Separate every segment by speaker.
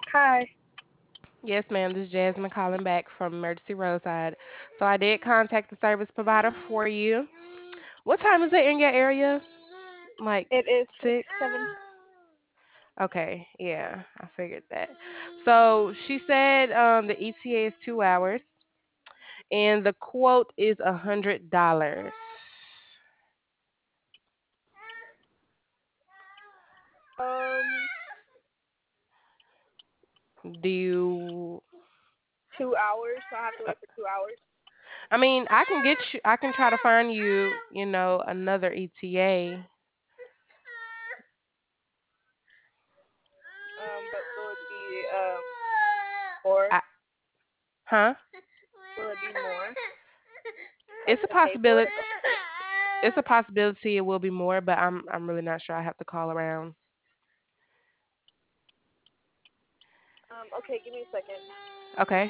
Speaker 1: Hi.
Speaker 2: Yes, ma'am. This is Jasmine calling back from Emergency Roadside. So I did contact the service provider for you. What time is it in your area? Like
Speaker 1: It is
Speaker 2: 6?
Speaker 1: 7.
Speaker 2: Okay, yeah, I figured that. So she said the ETA is 2 hours, and the quote is $100.
Speaker 1: Um,
Speaker 2: Do you?
Speaker 1: 2 hours, so I have to wait for 2 hours.
Speaker 2: I mean, I can get you. I can try to find you. Another ETA.
Speaker 1: But will it be more?
Speaker 2: I, huh?
Speaker 1: Will it be more? Like
Speaker 2: It's a
Speaker 1: to pay for
Speaker 2: possibility.
Speaker 1: it?
Speaker 2: It's a possibility it will be more, but I'm really not sure. I have to call around.
Speaker 1: Okay, give me a second.
Speaker 2: Okay.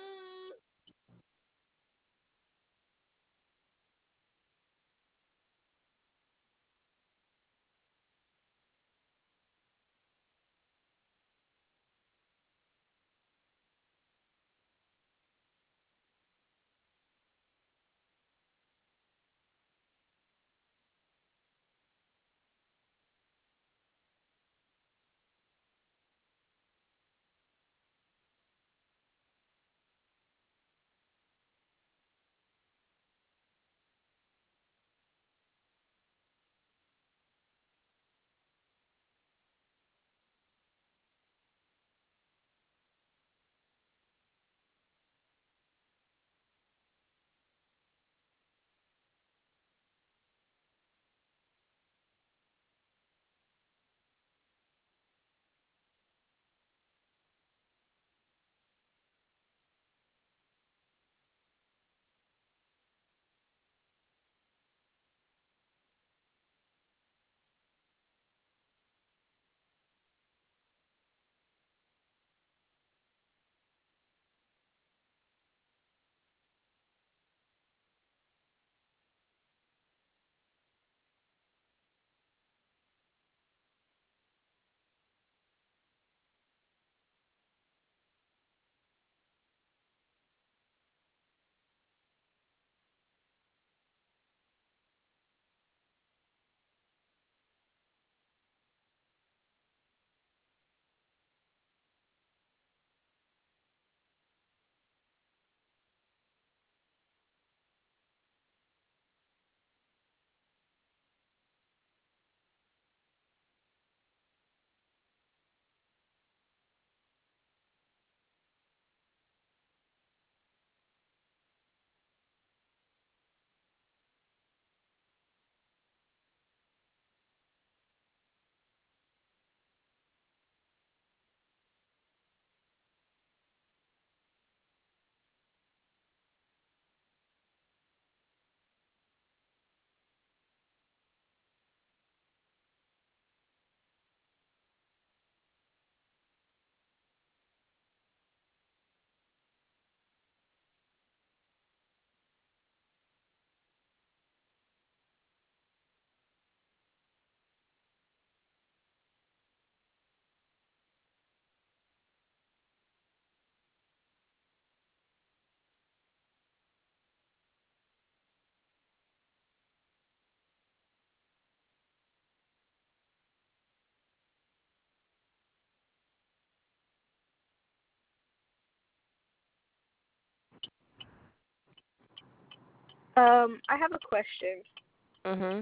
Speaker 1: I have a question.
Speaker 2: Mhm.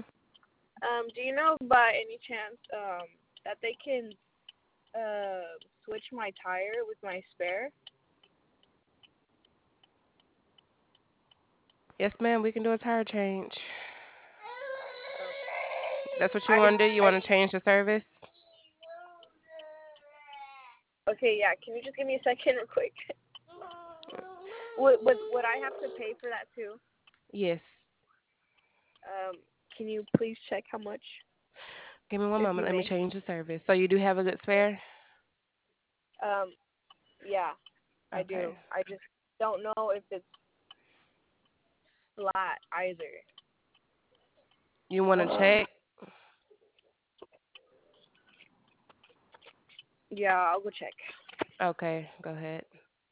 Speaker 1: Do you know by any chance that they can switch my tire with my spare?
Speaker 2: Yes, ma'am. We can do a tire change.
Speaker 1: Um,
Speaker 2: That's what you
Speaker 1: I
Speaker 2: want to do. You
Speaker 1: I
Speaker 2: want to change the service?
Speaker 1: okay, yeah. Can you just give me a second, real quick? Would I have to pay for that too?
Speaker 2: Yes.
Speaker 1: Um, can you please check how much,
Speaker 2: Give me one
Speaker 1: if
Speaker 2: moment.
Speaker 1: you
Speaker 2: Let me
Speaker 1: may?
Speaker 2: change the service. So you do have a good spare?
Speaker 1: Um, yeah, I do.
Speaker 2: Okay.
Speaker 1: I just don't know if it's flat either.
Speaker 2: You want to check?
Speaker 1: Yeah, I'll go check.
Speaker 2: Okay, go ahead.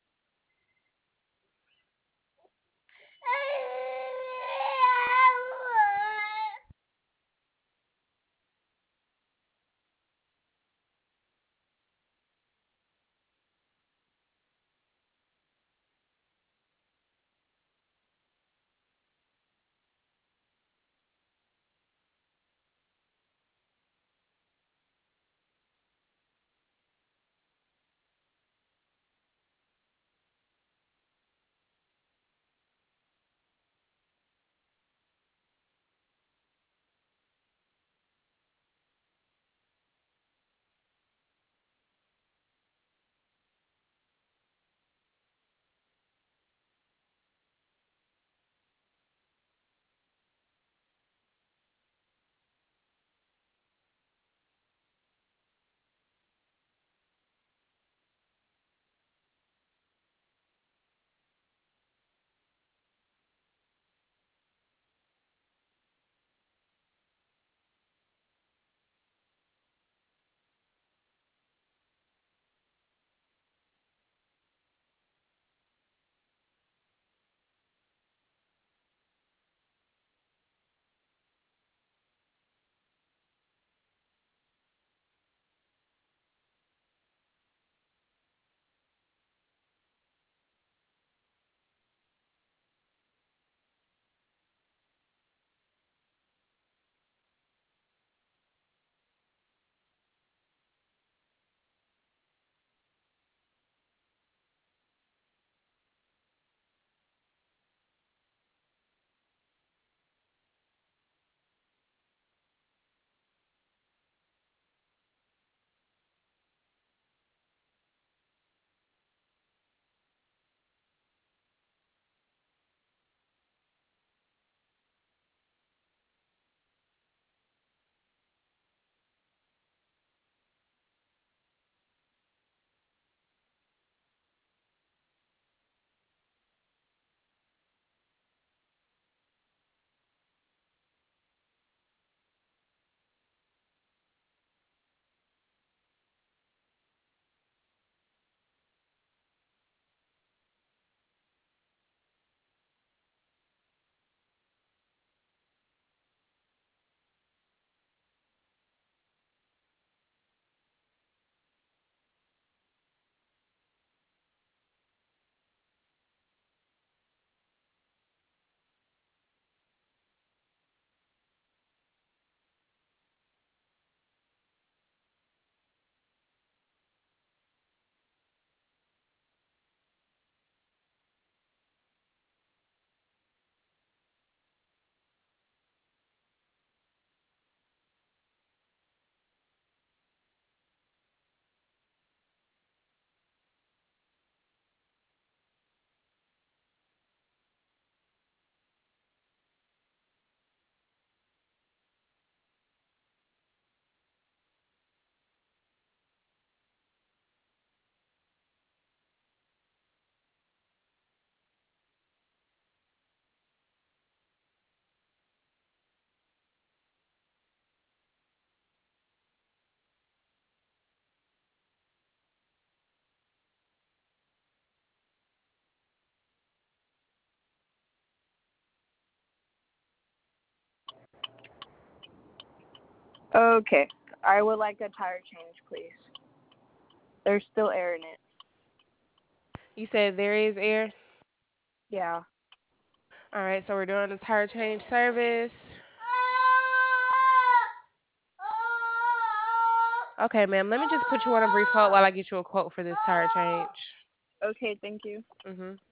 Speaker 1: Okay. I would like a tire change, please. There's still air in it.
Speaker 2: You said there is air.
Speaker 1: Yeah.
Speaker 2: All right, so we're doing the tire change service. Okay, ma'am. Let me just put you on a brief hold while I get you a quote for this tire change.
Speaker 1: Okay, thank you.
Speaker 2: Mhm.